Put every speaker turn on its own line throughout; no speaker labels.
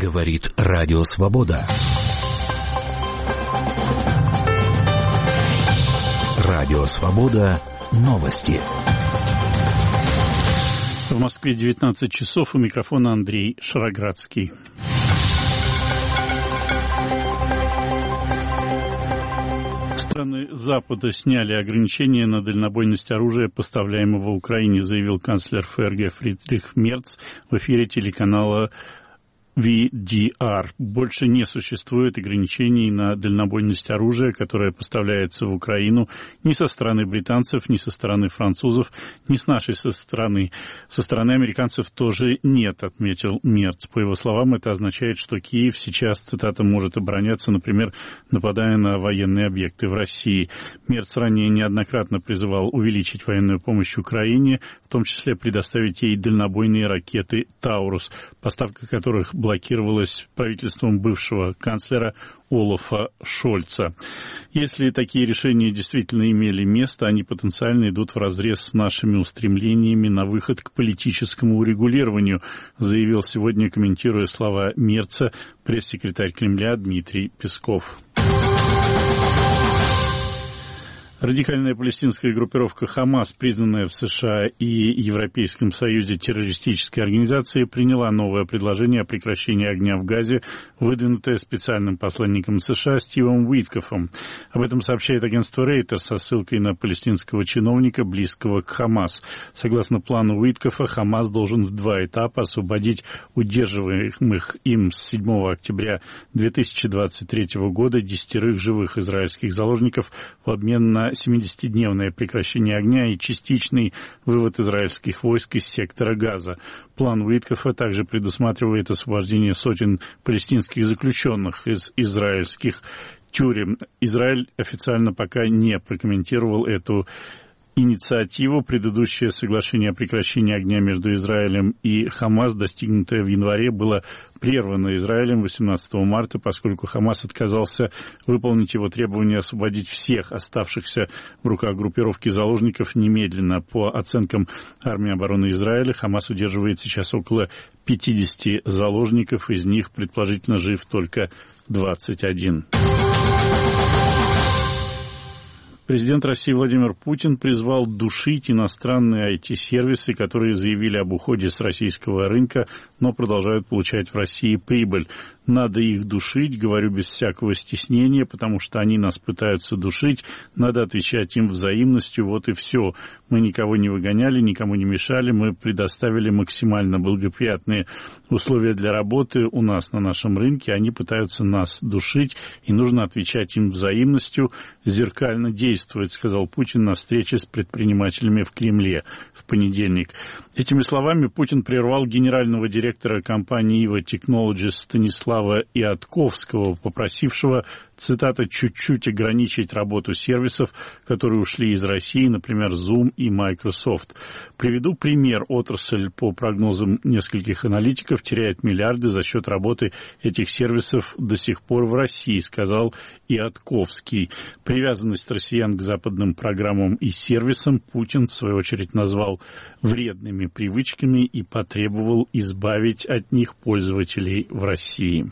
Говорит Радио Свобода. Радио Свобода. Новости.
В Москве 19 часов. У микрофона Андрей Шароградский. Страны Запада сняли ограничения на дальнобойность оружия, поставляемого Украине, заявил канцлер ФРГ Фридрих Мерц в эфире телеканала VDR. Больше не существует ограничений на дальнобойность оружия, которое поставляется в Украину ни со стороны британцев, ни со стороны французов, ни с нашей стороны. Со стороны американцев тоже нет, отметил Мерц. По его словам, это означает, что Киев сейчас, цитата, может обороняться, например, нападая на военные объекты в России. Мерц ранее неоднократно призывал увеличить военную помощь Украине, в том числе предоставить ей дальнобойные ракеты «Таурус», поставка которых блокировалась правительством бывшего канцлера Олафа Шольца. Если такие решения действительно имели место, они потенциально идут вразрез с нашими устремлениями на выход к политическому урегулированию, заявил сегодня, комментируя слова Мерца, пресс-секретарь Кремля Дмитрий Песков. Радикальная палестинская группировка «Хамас», признанная в США и Европейском Союзе террористической организацией, приняла новое предложение о прекращении огня в Газе, выдвинутое специальным посланником США Стивом Уиткоффом. Об этом сообщает агентство Reuters со ссылкой на палестинского чиновника, близкого к «Хамас». Согласно плану Уиткоффа, «Хамас» должен в 2 этапа освободить удерживаемых им с 7 октября 2023 года 10 живых израильских заложников в обмен на 70-дневное прекращение огня и частичный вывод израильских войск из сектора Газа. План Уиткоффа также предусматривает освобождение сотен палестинских заключенных из израильских тюрем. Израиль официально пока не прокомментировал эту инициативу. Предыдущее соглашение о прекращении огня между Израилем и Хамас, достигнутое в январе, было прервано Израилем 18 марта, поскольку Хамас отказался выполнить его требование освободить всех оставшихся в руках группировки заложников немедленно. По оценкам армии обороны Израиля, Хамас удерживает сейчас около 50 заложников, из них предположительно жив только 21. Президент России Владимир Путин призвал душить иностранные IT-сервисы, которые заявили об уходе с российского рынка, но продолжают получать в России прибыль. Надо их душить, говорю без всякого стеснения, потому что они нас пытаются душить. Надо отвечать им взаимностью, вот и все. Мы никого не выгоняли, никому не мешали, мы предоставили максимально благоприятные условия для работы у нас на нашем рынке. Они пытаются нас душить, и нужно отвечать им взаимностью, зеркально действовать, сказал Путин на встрече с предпринимателями в Кремле в понедельник. Этими словами Путин прервал генерального директора компании Eva Technologies Станислава Иатковского, попросившего, цитата, чуть-чуть ограничить работу сервисов, которые ушли из России, например, Zoom и Microsoft. Приведу пример. Отрасль, по прогнозам нескольких аналитиков, теряет миллиарды за счет работы этих сервисов до сих пор в России, сказал Иатковский. Привязанность россиян к западным программам и сервисам Путин, в свою очередь, назвал вредными привычками и потребовал избавить от них пользователей в России.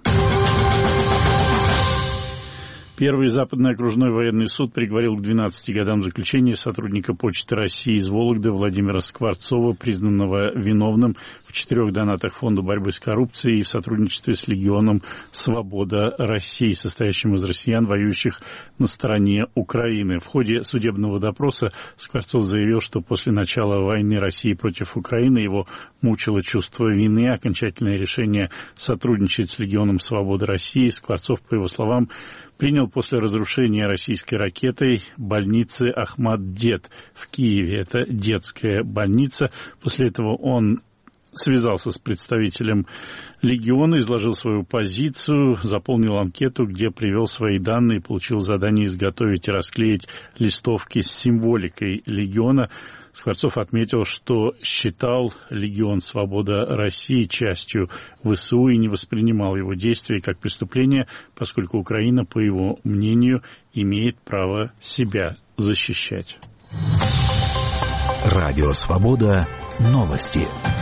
Первый Западный окружной военный суд приговорил к 12 годам заключения сотрудника Почты России из Вологды Владимира Скворцова, признанного виновным в 4 донатах Фонду борьбы с коррупцией и в сотрудничестве с Легионом «Свобода России», состоящим из россиян, воюющих на стороне Украины. В ходе судебного допроса Скворцов заявил, что после начала войны России против Украины его мучило чувство вины. Окончательное решение сотрудничать с Легионом «Свобода России» Скворцов, по его словам, принял после разрушения российской ракетой больницы Ахмат-Дет в Киеве. Это детская больница. После этого он связался с представителем Легиона, изложил свою позицию, заполнил анкету, где привел свои данные, получил задание изготовить и расклеить листовки с символикой Легиона. Скворцов отметил, что считал Легион «Свобода России» частью ВСУ и не воспринимал его действия как преступление, поскольку Украина, по его мнению, имеет право себя защищать.
Радио «Свобода». Новости.